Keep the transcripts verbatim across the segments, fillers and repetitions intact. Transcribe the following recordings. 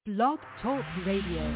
Blog Talk Radio.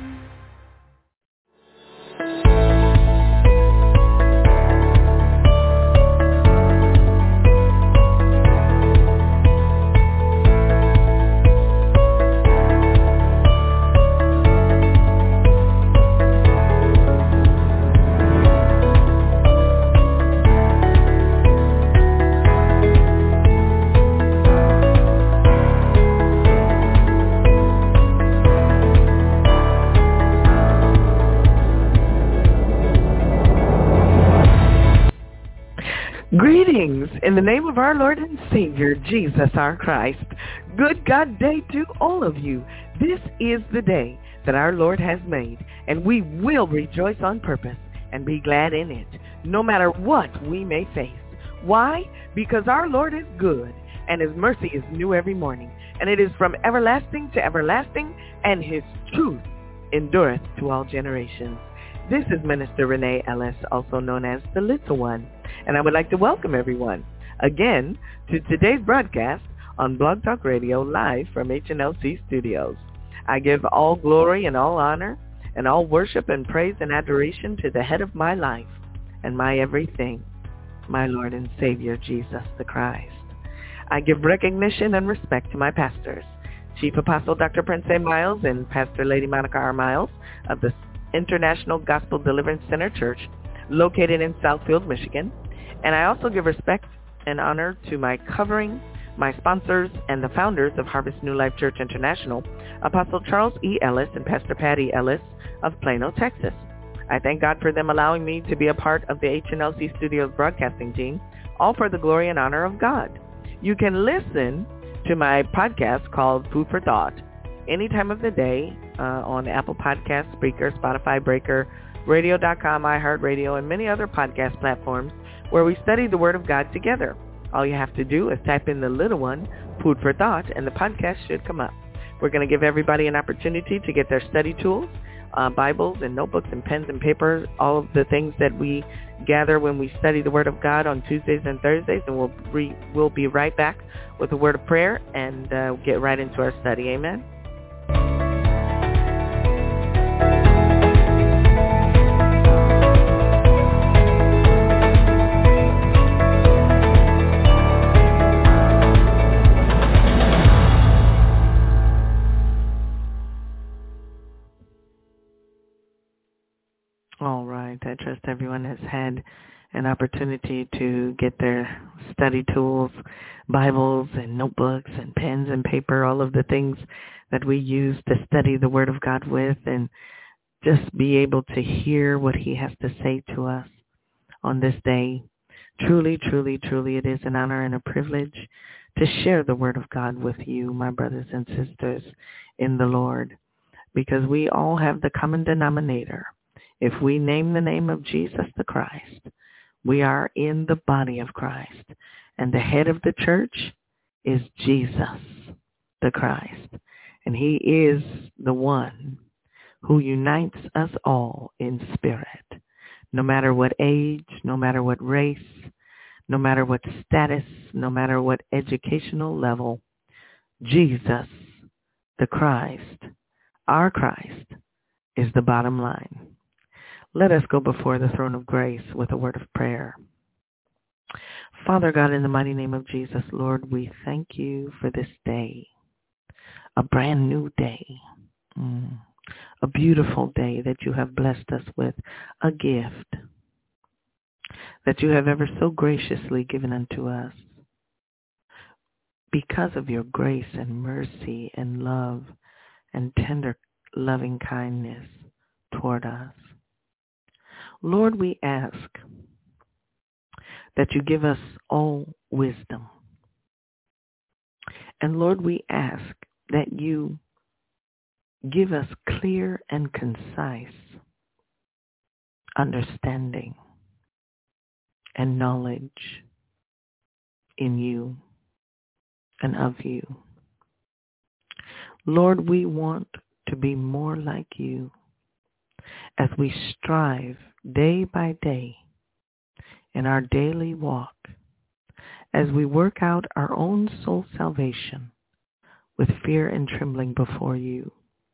Greetings in the name of our Lord and Savior, Jesus our Christ. Good God day to all of you. This is the day that our Lord has made, and we will rejoice on purpose and be glad in it, no matter what we may face. Why? Because our Lord is good, and his mercy is new every morning, and it is from everlasting to everlasting, and his truth endureth to all generations. This is Minister Renee Ellis, also known as the Little One, and I would like to welcome everyone again to today's broadcast on Blog Talk Radio live from H N L C Studios. I give all glory and all honor and all worship and praise and adoration to the head of my life and my everything, my Lord and Savior, Jesus the Christ. I give recognition and respect to my pastors, Chief Apostle Doctor Prince A. Miles and Pastor Lady Monica R. Miles of the International Gospel Deliverance Center Church, located in Southfield, Michigan. And I also give respect and honor to my covering, my sponsors, and the founders of Harvest New Life Church International, Apostle Charles E. Ellis and Pastor Patty Ellis of Plano, Texas. I thank God for them allowing me to be a part of the H N L C Studios broadcasting team, all for the glory and honor of God. You can listen to my podcast called Food for Thought any time of the day uh, on Apple Podcasts, Spreaker, Spotify, Breaker, radio dot com, iHeartRadio, and many other podcast platforms where we study the Word of God together. All you have to do is type in the little one, Food for Thought, and the podcast should come up. We're going to give everybody an opportunity to get their study tools, uh, Bibles and notebooks and pens and paper, all of the things that we gather when we study the Word of God on Tuesdays and Thursdays, and we'll, re- we'll be right back with a word of prayer and uh, get right into our study. Amen. All right. I trust everyone has had an opportunity to get their study tools, Bibles and notebooks and pens and paper, all of the things that we use to study the Word of God with, and just be able to hear what he has to say to us on this day. Truly, truly, truly, it is an honor and a privilege to share the Word of God with you, my brothers and sisters in the Lord, because we all have the common denominator. If we name the name of Jesus the Christ, we are in the body of Christ. And the head of the church is Jesus the Christ. And he is the one who unites us all in spirit. No matter what age, no matter what race, no matter what status, no matter what educational level, Jesus the Christ, our Christ, is the bottom line. Let us go before the throne of grace with a word of prayer. Father God, in the mighty name of Jesus, Lord, we thank you for this day, a brand new day, mm, a beautiful day that you have blessed us with, a gift that you have ever so graciously given unto us because of your grace and mercy and love and tender loving kindness toward us. Lord, we ask that you give us all wisdom. And Lord, we ask that you give us clear and concise understanding and knowledge in you and of you. Lord, we want to be more like you as we strive day by day in our daily walk, as we work out our own soul salvation with fear and trembling before you.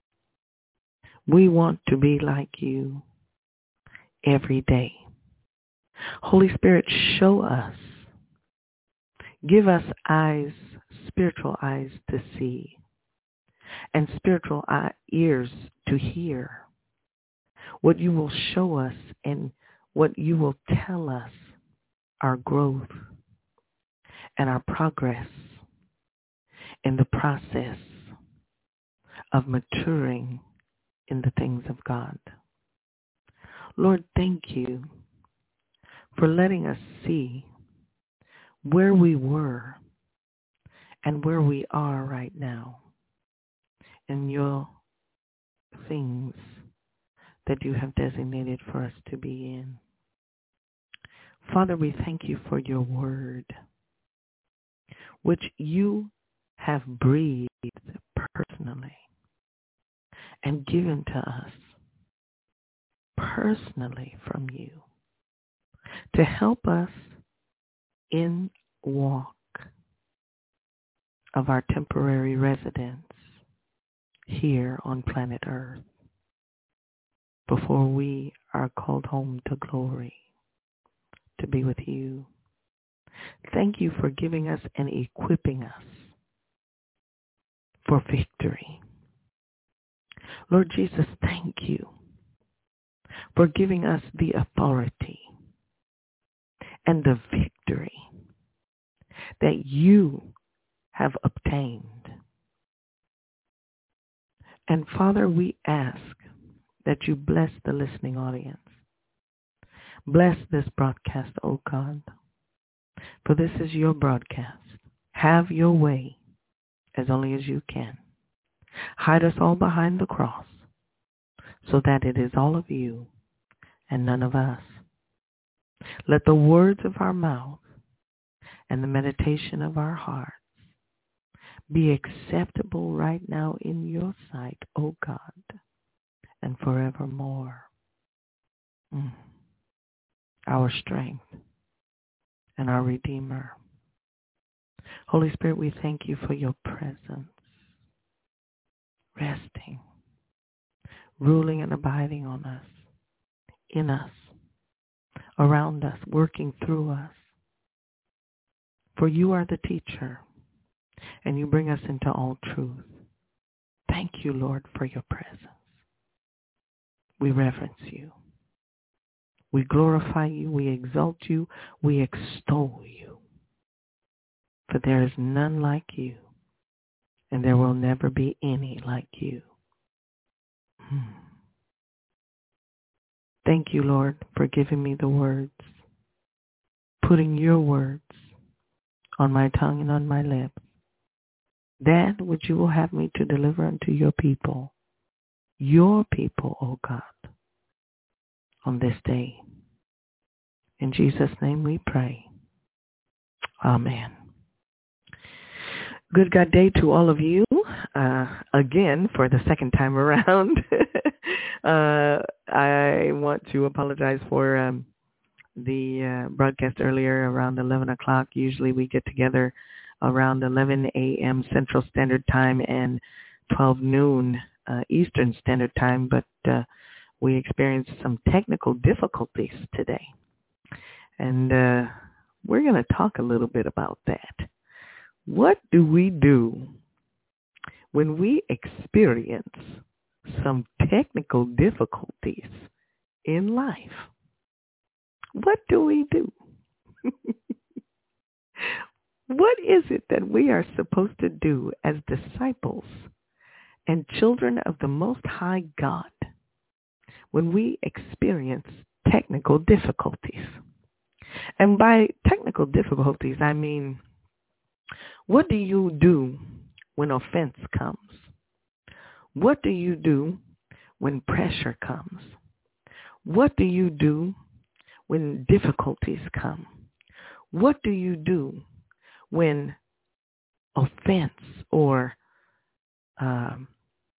We want to be like you every day. Holy Spirit, show us. Give us eyes, spiritual eyes to see, and spiritual eye, ears to hear what you will show us and what you will tell us, our growth and our progress in the process of maturing in the things of God. Lord, thank you for letting us see where we were and where we are right now in your things that you have designated for us to be in. Father, we thank you for your word, which you have breathed personally and given to us personally from you to help us in walk of our temporary residence here on planet Earth before we are called home to glory to be with you. Thank you for giving us and equipping us for victory. Lord Jesus, thank you for giving us the authority and the victory that you have obtained. And Father, we ask that you bless the listening audience. Bless this broadcast, O God, for this is your broadcast. Have your way as only as you can. Hide us all behind the cross so that it is all of you and none of us. Let the words of our mouth and the meditation of our hearts be acceptable right now in your sight, O God, and forevermore. Mm. Our strength and our Redeemer. Holy Spirit, we thank you for your presence, resting, ruling and abiding on us, in us, around us, working through us. For you are the teacher, and you bring us into all truth. Thank you, Lord, for your presence. We reverence you. We glorify you. We exalt you. We extol you. For there is none like you, and there will never be any like you. Hmm. Thank you, Lord, for giving me the words, putting your words on my tongue and on my lips, that which you will have me to deliver unto your people, your people, O God, on this day. In Jesus' name we pray. Amen. Good God day to all of you. Uh, again, for the second time around. uh, I want to apologize for um, the uh, broadcast earlier around eleven o'clock. Usually we get together around eleven a.m. Central Standard Time and twelve noon uh, Eastern Standard Time, but uh, we experienced some technical difficulties today. And uh, we're going to talk a little bit about that. What do we do when we experience some technical difficulties in life? What do we do? What is it that we are supposed to do as disciples and children of the Most High God when we experience technical difficulties? And by technical difficulties, I mean, what do you do when offense comes? What do you do when pressure comes? What do you do when difficulties come? What do you do when offense or um,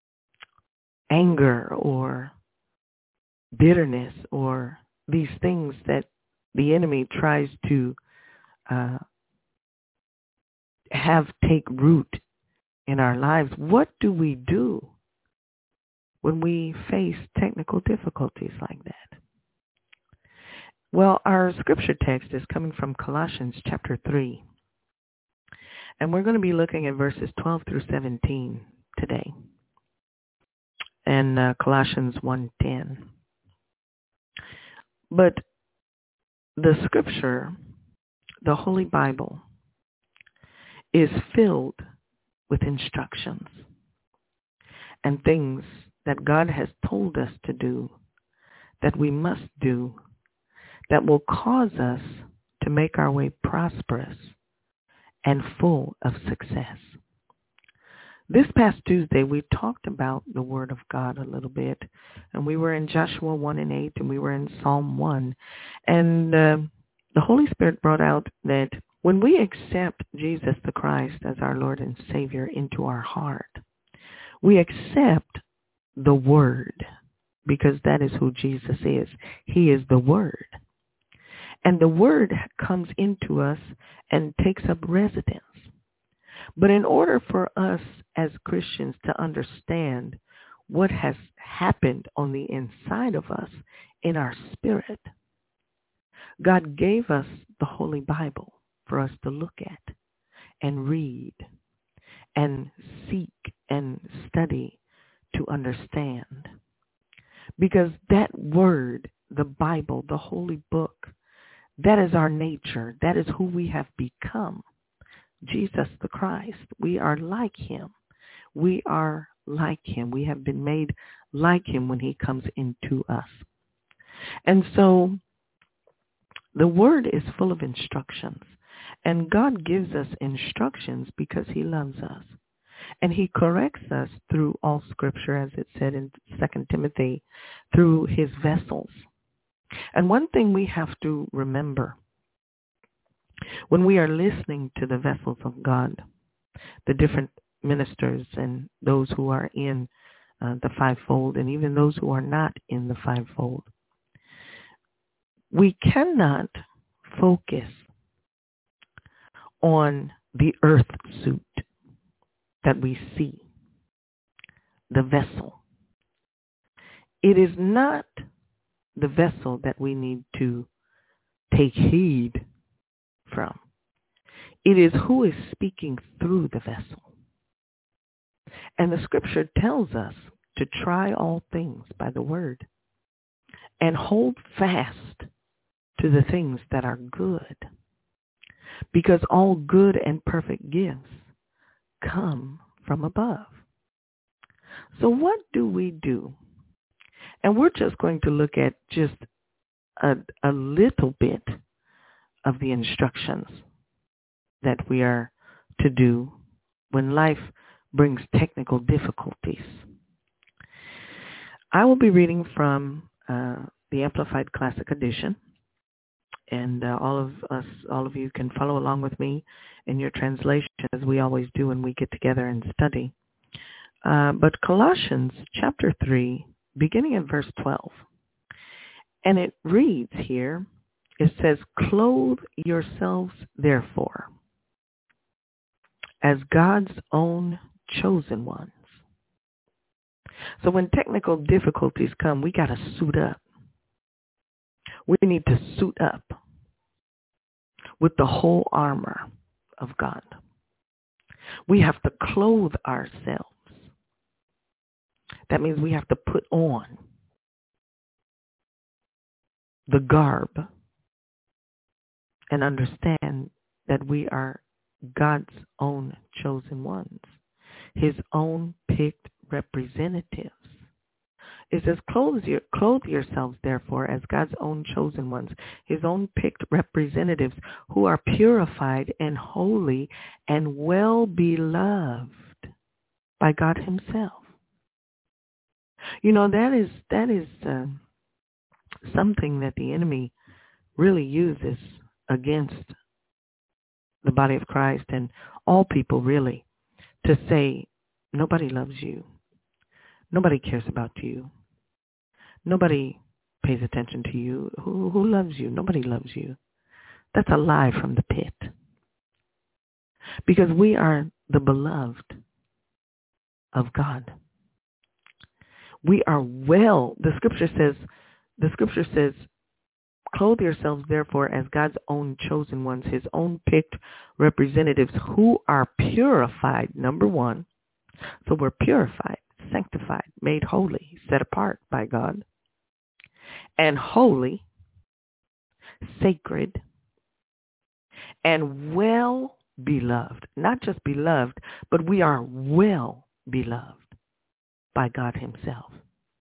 anger or bitterness or these things that the enemy tries to uh, have take root in our lives. What do we do when we face technical difficulties like that? Well, our scripture text is coming from Colossians chapter three. And we're going to be looking at verses twelve through seventeen today. And uh, Colossians one ten. But the scripture, the Holy Bible, is filled with instructions and things that God has told us to do, that we must do, that will cause us to make our way prosperous and full of success. This past Tuesday, we talked about the Word of God a little bit, and we were in Joshua one and eight, and we were in Psalm one, and uh, the Holy Spirit brought out that when we accept Jesus the Christ as our Lord and Savior into our heart, we accept the Word, because that is who Jesus is. He is the Word. And the Word comes into us and takes up residence. But in order for us as Christians to understand what has happened on the inside of us in our spirit, God gave us the Holy Bible for us to look at and read and seek and study to understand. Because that word, the Bible, the Holy Book, that is our nature. That is who we have become. Jesus the Christ. We are like him. We are like him. We have been made like him when he comes into us. And so the word is full of instructions. And God gives us instructions because he loves us. And he corrects us through all scripture, as it said in Second Timothy, through his vessels. And one thing we have to remember when we are listening to the vessels of God, the different ministers and those who are in uh, the fivefold and even those who are not in the fivefold, we cannot focus on the earth suit that we see, the vessel. It is not the vessel that we need to take heed from. It is who is speaking through the vessel. And the scripture tells us to try all things by the word and hold fast to the things that are good, because all good and perfect gifts come from above. So what do we do? And we're just going to look at just a, a little bit of the instructions that we are to do when life brings technical difficulties. I will be reading from uh, the Amplified Classic Edition, and uh, all of us, all of you can follow along with me in your translation, as we always do when we get together and study. Uh, but Colossians chapter three, beginning at verse twelve, and it reads here, it says, "Clothe yourselves, therefore, as God's own chosen ones." So when technical difficulties come, we got to suit up. We need to suit up with the whole armor of God. We have to clothe ourselves. That means we have to put on the garb and understand that we are God's own chosen ones, his own picked representatives. It says, clothe, your, clothe yourselves, therefore, as God's own chosen ones, his own picked representatives, who are purified and holy and well-beloved by God himself. You know, that is, that is uh, something that the enemy really uses against the body of Christ and all people, really, to say, nobody loves you. Nobody cares about you. Nobody pays attention to you. Who, who loves you? Nobody loves you. That's a lie from the pit. Because we are the beloved of God. We are well, the scripture says, the scripture says, clothe yourselves therefore as God's own chosen ones, his own picked representatives who are purified, number one. So we're purified, sanctified, made holy, set apart by God, and holy, sacred, and well beloved. Not just beloved, but we are well beloved by God himself.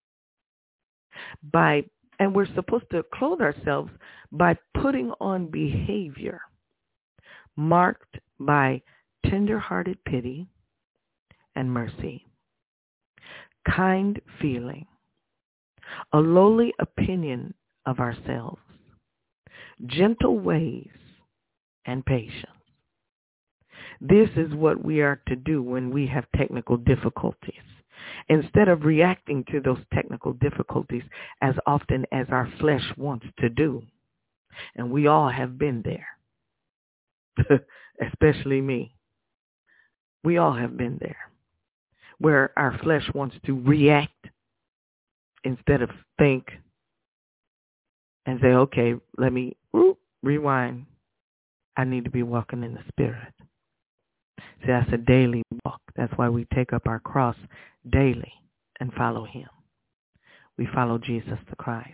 By And we're supposed to clothe ourselves by putting on behavior marked by tender-hearted pity and mercy, kind feeling, a lowly opinion of ourselves, gentle ways, and patience. This is what we are to do when we have technical difficulties. Instead of reacting to those technical difficulties as often as our flesh wants to do. And we all have been there, especially me. We all have been there, where our flesh wants to react instead of think and say, okay, let me whoop, rewind. I need to be walking in the Spirit. See, that's a daily walk. That's why we take up our cross daily and follow him. We follow Jesus the Christ.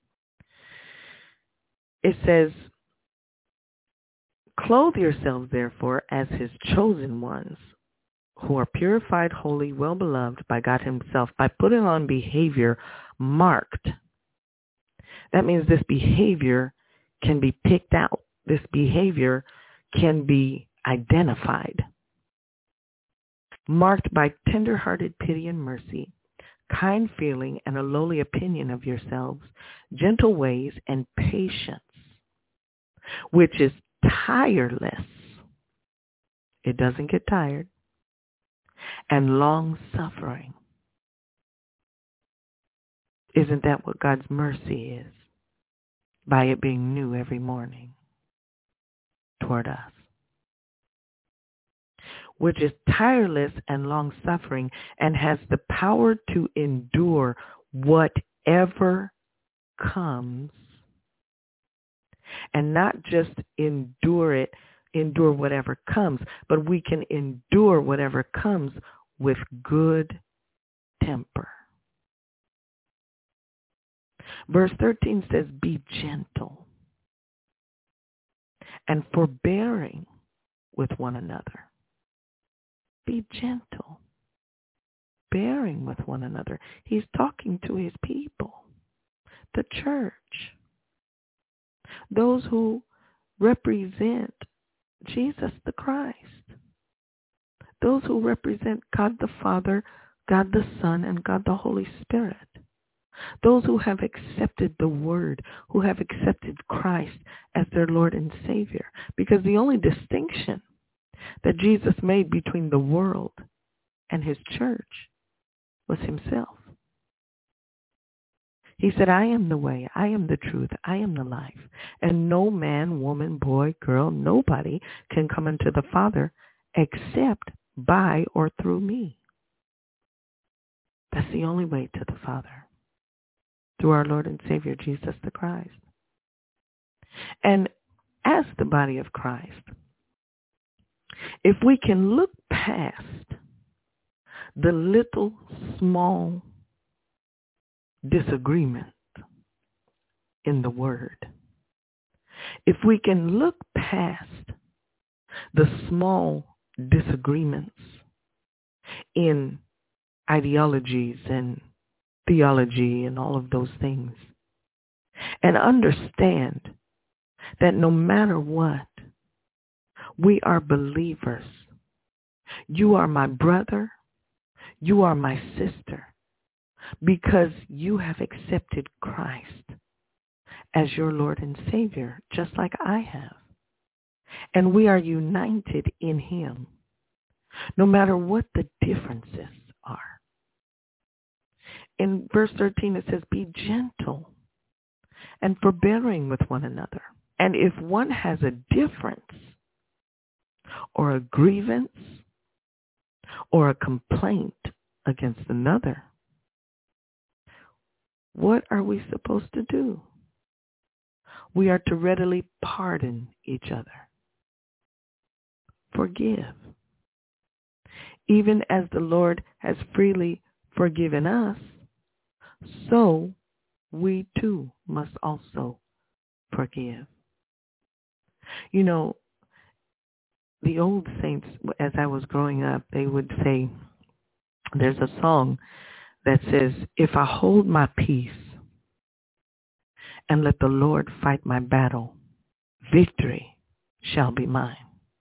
It says, clothe yourselves therefore as his chosen ones who are purified, holy, well-beloved by God himself by putting on behavior marked. That means this behavior can be picked out. This behavior can be identified. Marked by tender-hearted pity and mercy, kind feeling and a lowly opinion of yourselves, gentle ways and patience, which is tireless. It doesn't get tired. And long-suffering. Isn't that what God's mercy is? By it being new every morning toward us. Which is tireless and long-suffering and has the power to endure whatever comes. And not just endure it, endure whatever comes, but we can endure whatever comes with good temper. Verse thirteen says, be gentle and forbearing with one another. Be gentle, bearing with one another. He's talking to his people, the church, those who represent Jesus the Christ, those who represent God the Father, God the Son, and God the Holy Spirit, those who have accepted the Word, who have accepted Christ as their Lord and Savior. Because the only distinction that Jesus made between the world and his church was himself. He said, I am the way, I am the truth, I am the life. And no man, woman, boy, girl, nobody can come unto the Father except by or through me. That's the only way to the Father, through our Lord and Savior, Jesus the Christ. And as the body of Christ, if we can look past the little small disagreement in the Word, if we can look past the small disagreements in ideologies and theology and all of those things, and understand that no matter what, we are believers. You are my brother. You are my sister. Because you have accepted Christ as your Lord and Savior, just like I have. And we are united in him, no matter what the differences are. In verse thirteen it says, be gentle and forbearing with one another. And if one has a difference or a grievance or a complaint against another, what are we supposed to do? We are to readily pardon each other. Forgive. Even as the Lord has freely forgiven us, so we too must also forgive. You know, the old saints, as I was growing up, they would say, there's a song that says, if I hold my peace and let the Lord fight my battle, victory shall be mine.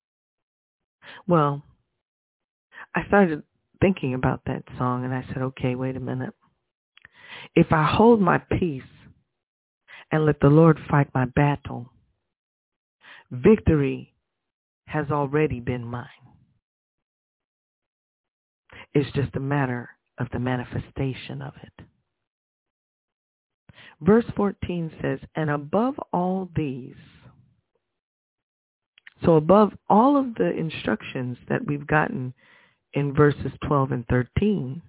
Well, I started thinking about that song and I said, okay, wait a minute. If I hold my peace and let the Lord fight my battle, victory has already been mine. It's just a matter of the manifestation of it. Verse fourteen says, and above all these, so above all of the instructions that we've gotten in verses twelve and thirteen,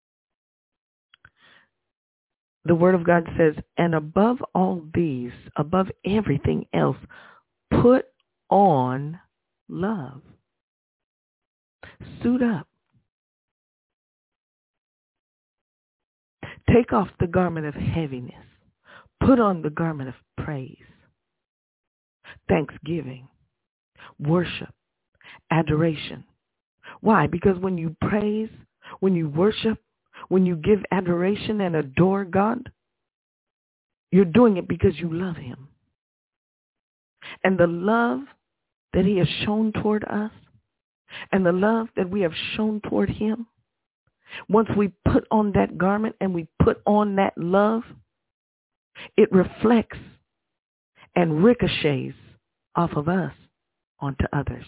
the Word of God says, and above all these, above everything else, put on love. Suit up. Take off the garment of heaviness. Put on the garment of praise, thanksgiving, worship, adoration. Why? Because when you praise, when you worship, when you give adoration and adore God, you're doing it because you love him. And the love that he has shown toward us and the love that we have shown toward him, once we put on that garment and we put on that love, it reflects and ricochets off of us onto others.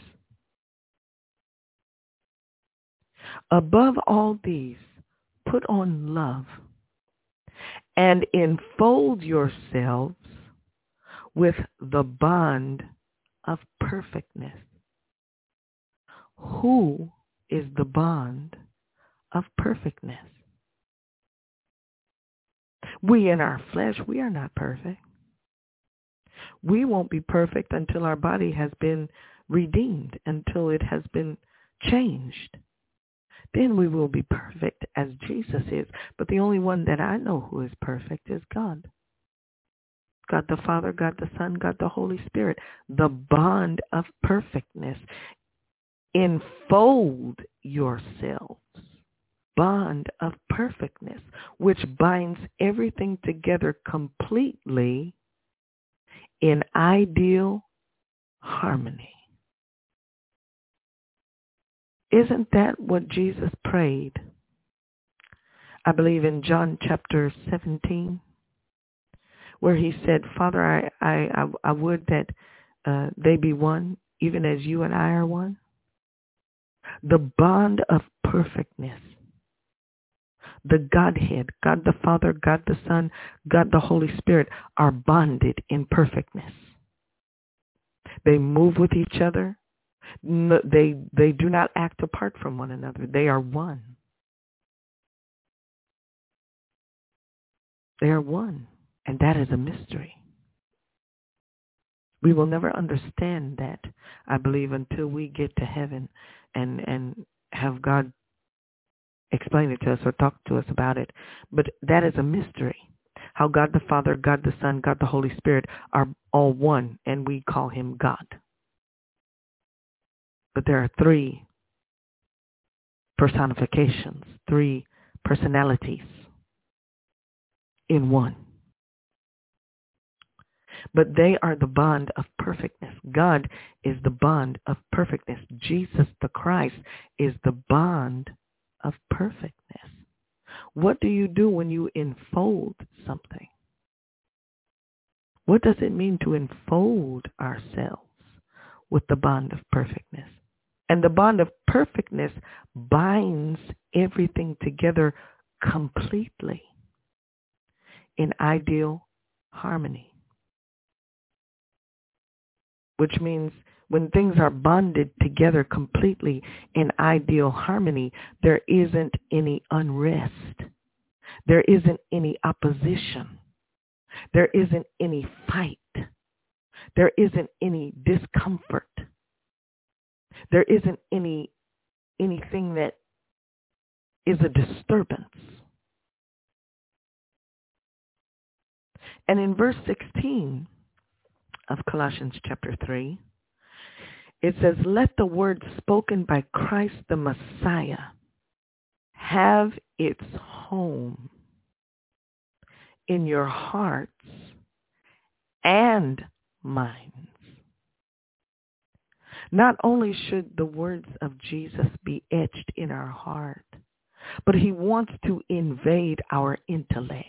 Above all these, put on love and enfold yourselves with the bond of perfectness. Who is the bond of perfectness? We in our flesh, we are not perfect. We won't be perfect until our body has been redeemed, until it has been changed. Then we will be perfect as Jesus is. But the only one that I know who is perfect is God. God the Father, God the Son, God the Holy Spirit. The bond of perfectness. Enfold yourselves. Bond of perfectness, which binds everything together completely in ideal harmony. Isn't that what Jesus prayed? I believe in John chapter seventeen, where he said, Father, I, I, I would that uh, they be one, even as you and I are one. The bond of perfectness. The Godhead, God the Father, God the Son, God the Holy Spirit are bonded in perfectness. They move with each other. No, they, they do not act apart from one another. They are one. They are one. And that is a mystery. We will never understand that, I believe, until we get to heaven and, and have God explain it to us or talk to us about it. But that is a mystery. How God the Father, God the Son, God the Holy Spirit are all one, and we call him God. But there are three personifications, three personalities in one. But they are the bond of perfectness. God is the bond of perfectness. Jesus the Christ is the bond of perfectness. What do you do when you enfold something? What does it mean to enfold ourselves with the bond of perfectness? And the bond of perfectness binds everything together completely in ideal harmony. Which means when things are bonded together completely in ideal harmony, there isn't any unrest. There isn't any opposition. There isn't any fight. There isn't any discomfort. There isn't any anything that is a disturbance. And in verse sixteen of Colossians chapter three, it says, let the word spoken by Christ the Messiah have its home in your hearts and minds. Not only should the words of Jesus be etched in our heart, but he wants to invade our intellect.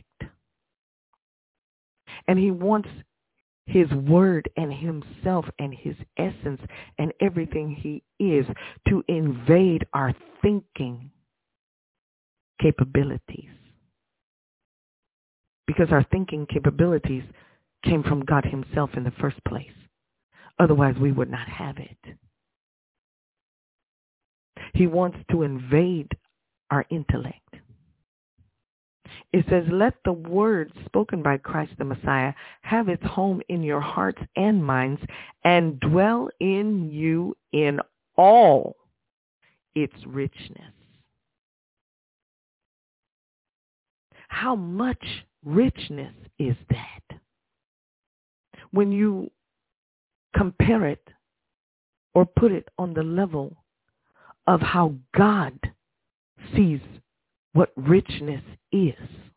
And he wants his word and himself and his essence and everything he is to invade our thinking capabilities. Because our thinking capabilities came from God himself in the first place. Otherwise, we would not have it. He wants to invade our intellect. It says, let the word spoken by Christ the Messiah have its home in your hearts and minds and dwell in you in all its richness. How much richness is that? When you compare it or put it on the level of how God sees what richness is.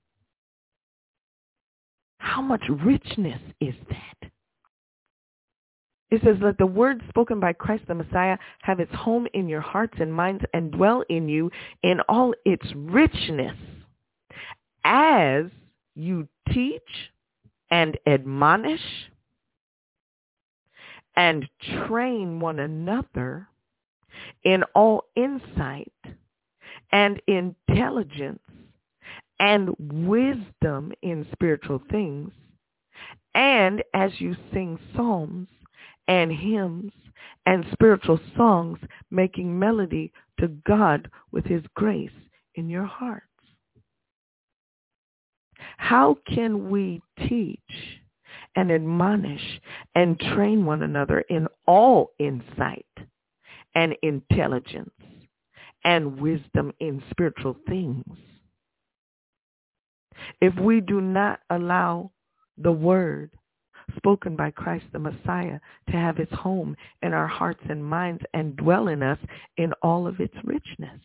How much richness is that? It says, let the word spoken by Christ the Messiah have its home in your hearts and minds and dwell in you in all its richness as you teach and admonish and train one another in all insight and intelligence and wisdom in spiritual things, and as you sing psalms and hymns and spiritual songs, making melody to God with his grace in your hearts. How can we teach and admonish and train one another in all insight and intelligence and wisdom in spiritual things if we do not allow the word spoken by Christ the Messiah to have its home in our hearts and minds and dwell in us in all of its richness?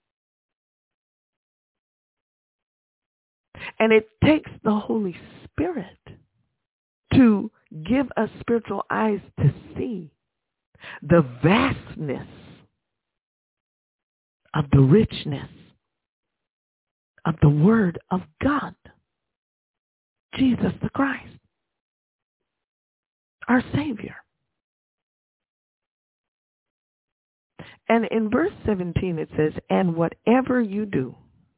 And it takes the Holy Spirit to give us spiritual eyes to see the vastness of the richness of the Word of God, Jesus the Christ, our Savior. And in verse seventeen it says, and whatever you do,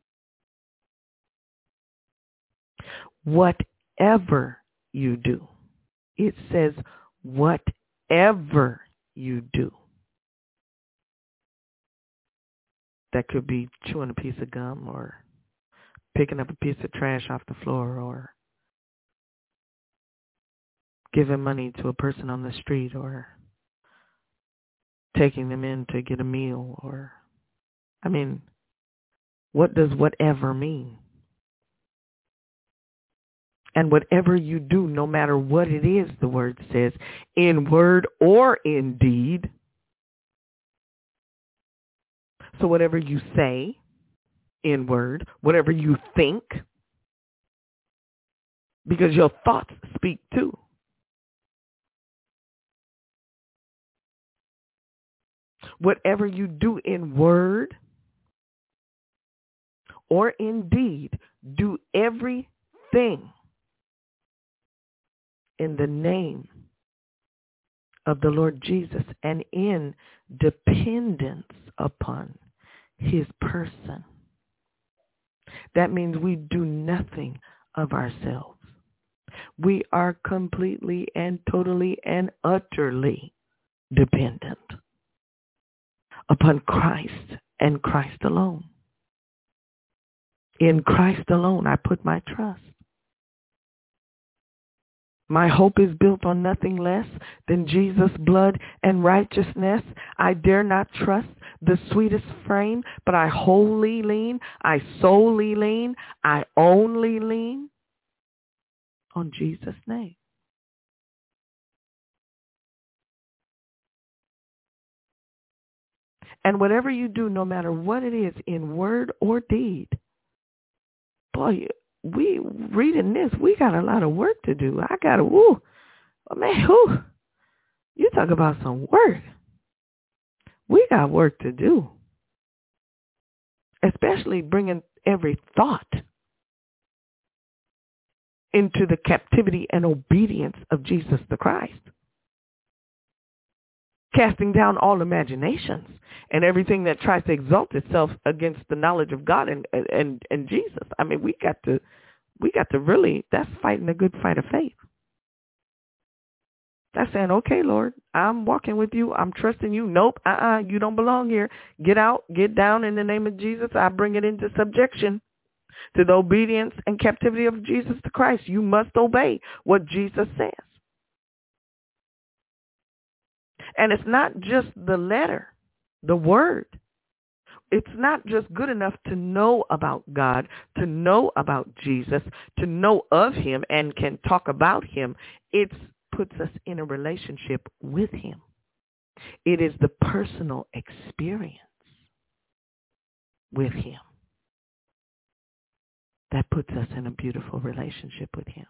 whatever you do, it says whatever you do. That could be chewing a piece of gum or picking up a piece of trash off the floor or giving money to a person on the street or taking them in to get a meal or, I mean, what does whatever mean? And whatever you do, no matter what it is, the word says, in word or in deed. So whatever you say in word, whatever you think, because your thoughts speak too. Whatever you do in word or in deed, do everything in the name of the Lord Jesus and in dependence upon his person. That means we do nothing of ourselves. We are completely and totally and utterly dependent upon Christ and Christ alone. In Christ alone, I put my trust. My hope is built on nothing less than Jesus' blood and righteousness. I dare not trust the sweetest frame, but I wholly lean, I solely lean, I only lean on Jesus' name. And whatever you do, no matter what it is, in word or deed, boy, we reading this, we got a lot of work to do. I got to, woo, oh man, whoo, you talk about some work. We got work to do, especially bringing every thought into the captivity and obedience of Jesus the Christ. Casting down all imaginations and everything that tries to exalt itself against the knowledge of God and, and, and Jesus. I mean, we got to, we got to really, that's fighting a good fight of faith. That's saying, okay, Lord, I'm walking with you. I'm trusting you. Nope, uh-uh, you don't belong here. Get out, get down in the name of Jesus. I bring it into subjection to the obedience and captivity of Jesus the Christ. You must obey what Jesus says. And it's not just the letter, the word. It's not just good enough to know about God, to know about Jesus, to know of him and can talk about him. It puts us in a relationship with him. It is the personal experience with him that puts us in a beautiful relationship with him,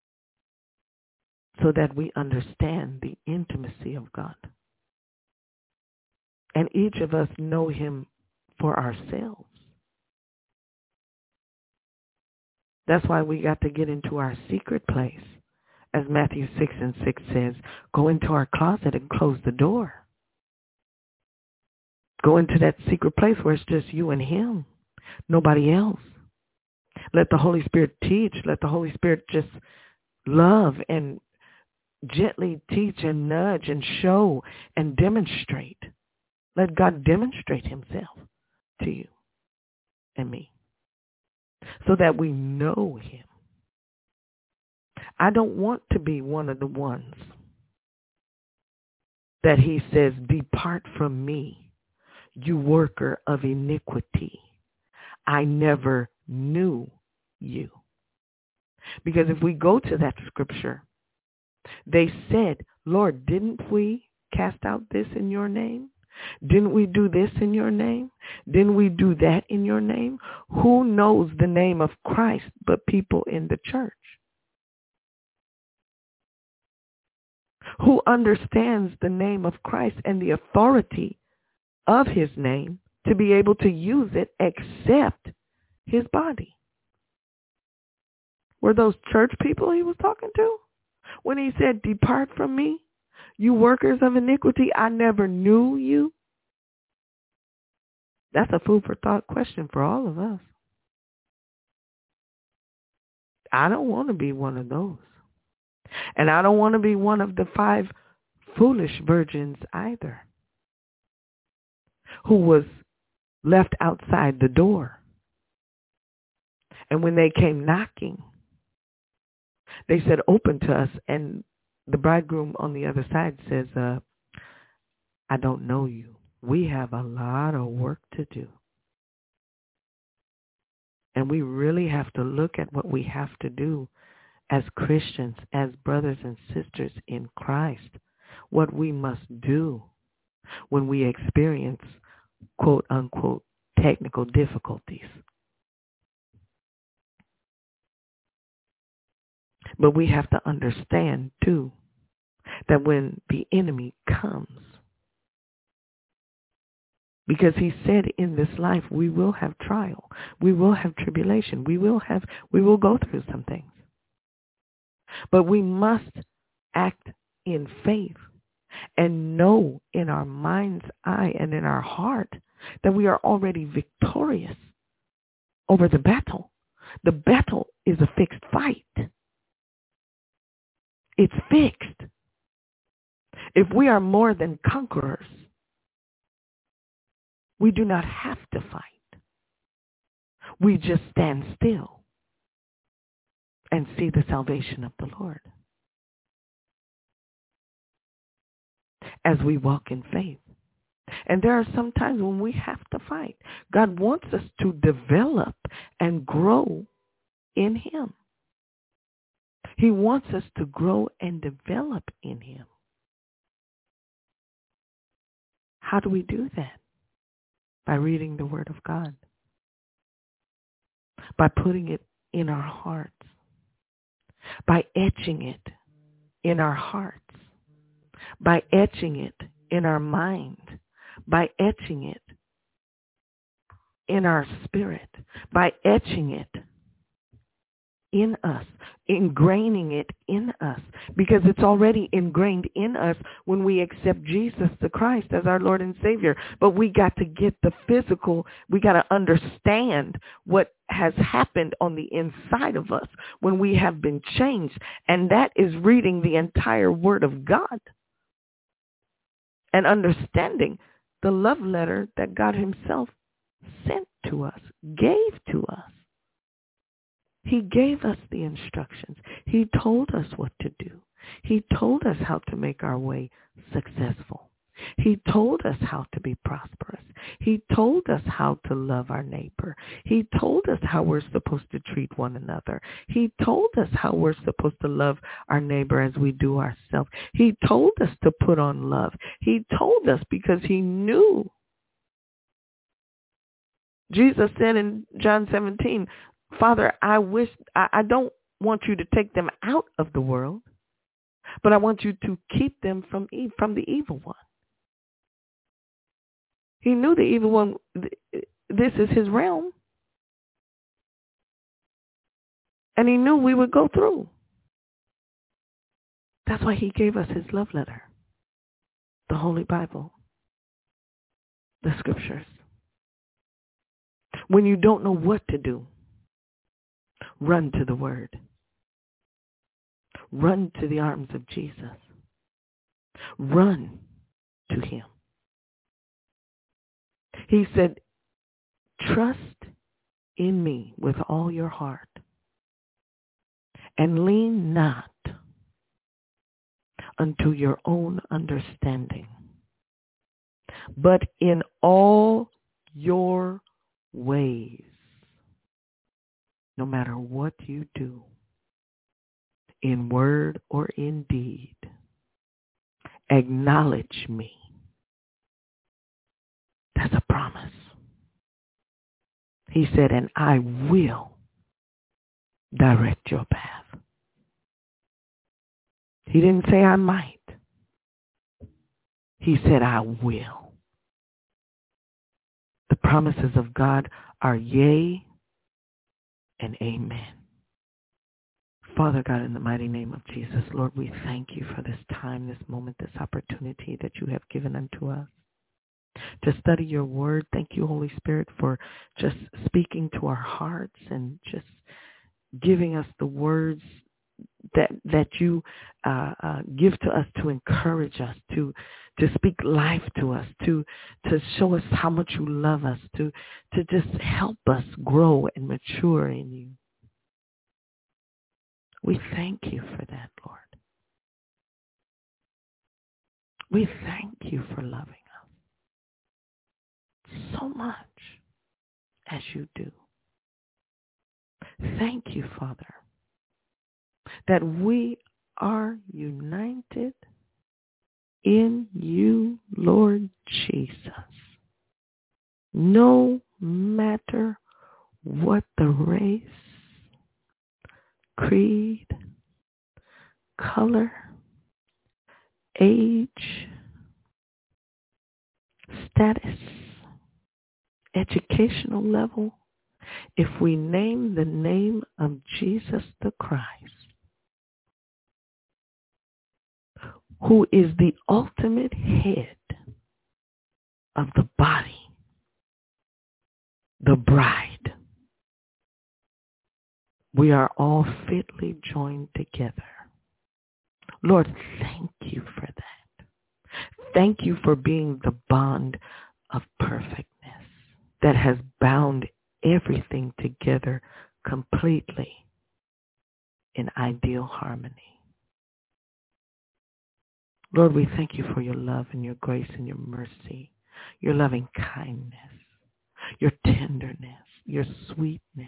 so that we understand the intimacy of God. And each of us know him for ourselves. That's why we got to get into our secret place. As Matthew six and six says, go into our closet and close the door. Go into that secret place where it's just you and him, nobody else. Let the Holy Spirit teach. Let the Holy Spirit just love and gently teach and nudge and show and demonstrate. Let God demonstrate himself to you and me so that we know him. I don't want to be one of the ones that he says, depart from me, you worker of iniquity. I never knew you. Because if we go to that scripture, they said, Lord, didn't we cast out this in your name? Didn't we do this in your name? Didn't we do that in your name? Who knows the name of Christ but people in the church? Who understands the name of Christ and the authority of his name to be able to use it except his body? Were those church people he was talking to? When he said, depart from me, you workers of iniquity, I never knew you. That's a food for thought question for all of us. I don't want to be one of those. And I don't want to be one of the five foolish virgins either, who was left outside the door. And when they came knocking, they said, open to us. And the bridegroom on the other side says, uh, I don't know you. We have a lot of work to do. And we really have to look at what we have to do as Christians, as brothers and sisters in Christ, what we must do when we experience, quote unquote, technical difficulties. But we have to understand, too, that when the enemy comes, because he said in this life we will have trial, we will have tribulation, we will have, we will go through some things. But we must act in faith and know in our mind's eye and in our heart that we are already victorious over the battle. The battle is a fixed fight. It's fixed. If we are more than conquerors, we do not have to fight. We just stand still and see the salvation of the Lord as we walk in faith. And there are some times when we have to fight. God wants us to develop and grow in him. He wants us to grow and develop in him. How do we do that? By reading the Word of God. By putting it in our hearts. By etching it in our hearts. By etching it in our mind. By etching it in our spirit. By etching it in us, ingraining it in us, because it's already ingrained in us when we accept Jesus the Christ as our Lord and Savior. But we got to get the physical, we got to understand what has happened on the inside of us when we have been changed, and that is reading the entire Word of God and understanding the love letter that God himself sent to us, gave to us. He gave us the instructions. He told us what to do. He told us how to make our way successful. He told us how to be prosperous. He told us how to love our neighbor. He told us how we're supposed to treat one another. He told us how we're supposed to love our neighbor as we do ourselves. He told us to put on love. He told us because he knew. Jesus said in John seventeen, Father, I wish, I, I don't want you to take them out of the world, but I want you to keep them from, e- from the evil one. He knew the evil one, this is his realm. And he knew we would go through. That's why he gave us his love letter, the Holy Bible, the scriptures. When you don't know what to do, run to the Word. Run to the arms of Jesus. Run to him. He said, trust in me with all your heart and lean not unto your own understanding, but in all your ways, no matter what you do, in word or in deed, acknowledge me. That's a promise. He said, and I will direct your path. He didn't say I might. He said, I will. The promises of God are yea and amen. Father God, in the mighty name of Jesus, Lord, we thank you for this time, this moment, this opportunity that you have given unto us to study your word. Thank you, Holy Spirit, for just speaking to our hearts and just giving us the words that that you uh, uh, give to us to encourage us, to to speak life to us, to to show us how much you love us, to to just help us grow and mature in you. We thank you for that, Lord. We thank you for loving us so much as you do. Thank you, Father, that we are united in you, Lord Jesus. No matter what the race, creed, color, age, status, educational level, if we name the name of Jesus the Christ, who is the ultimate head of the body, the bride, we are all fitly joined together. Lord, thank you for that. Thank you for being the bond of perfectness that has bound everything together completely in ideal harmony. Lord, we thank you for your love and your grace and your mercy, your loving kindness, your tenderness, your sweetness.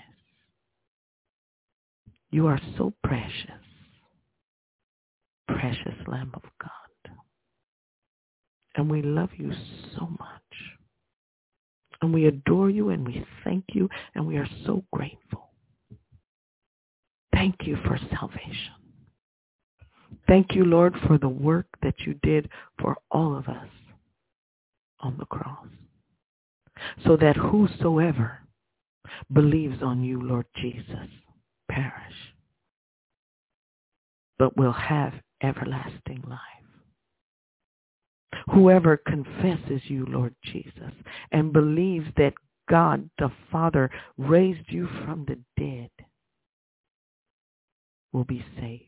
You are so precious, precious Lamb of God. And we love you so much. And we adore you and we thank you and we are so grateful. Thank you for salvation. Thank you, Lord, for the work that you did for all of us on the cross, so that whosoever believes on you, Lord Jesus, perish, but will have everlasting life. Whoever confesses you, Lord Jesus, and believes that God the Father raised you from the dead will be saved.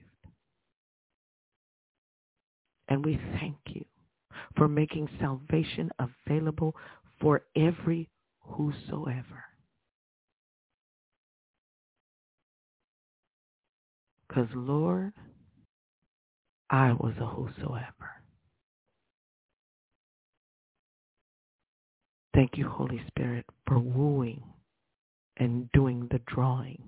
And we thank you for making salvation available for every whosoever. Because, Lord, I was a whosoever. Thank you, Holy Spirit, for wooing and doing the drawing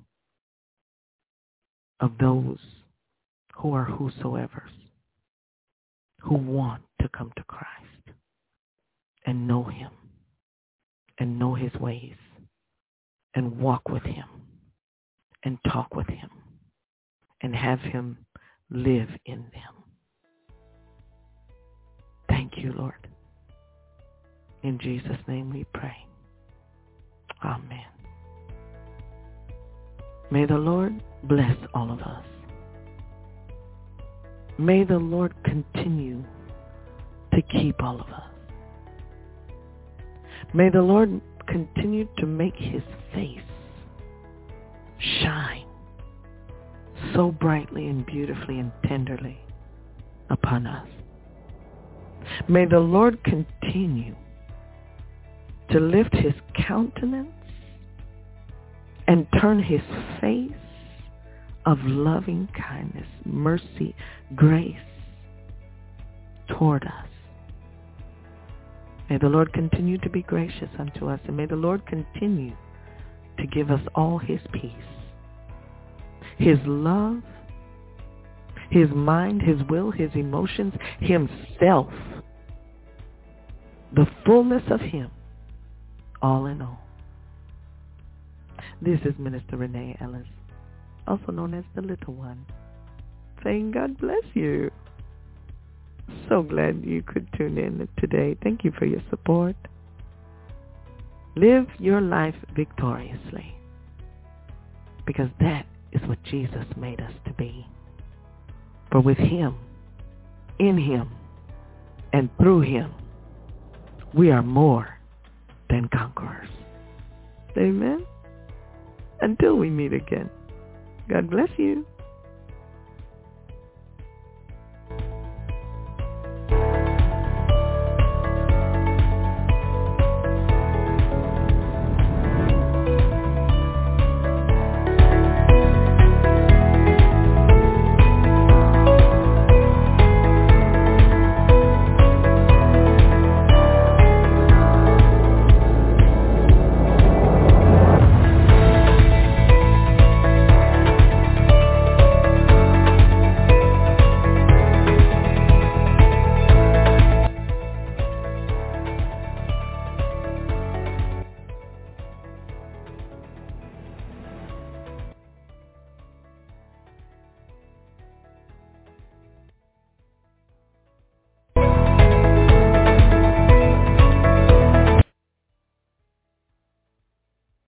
of those who are whosoevers, who want to come to Christ and know him and know his ways and walk with him and talk with him and have him live in them. Thank you, Lord. In Jesus' name we pray. Amen. May the Lord bless all of us. May the Lord continue to keep all of us. May the Lord continue to make his face shine so brightly and beautifully and tenderly upon us. May the Lord continue to lift his countenance and turn his face of loving kindness, mercy, grace toward us. May the Lord continue to be gracious unto us, and may the Lord continue to give us all his peace, his love, his mind, his will, his emotions, himself, the fullness of him, all in all. This is Minister Renee Ellis, also known as the Little One, saying God bless you. So glad you could tune in today. Thank you for your support. Live your life victoriously, because that is what Jesus made us to be. For with him, in him, and through him, we are more than conquerors. Amen. Until we meet again, God bless you.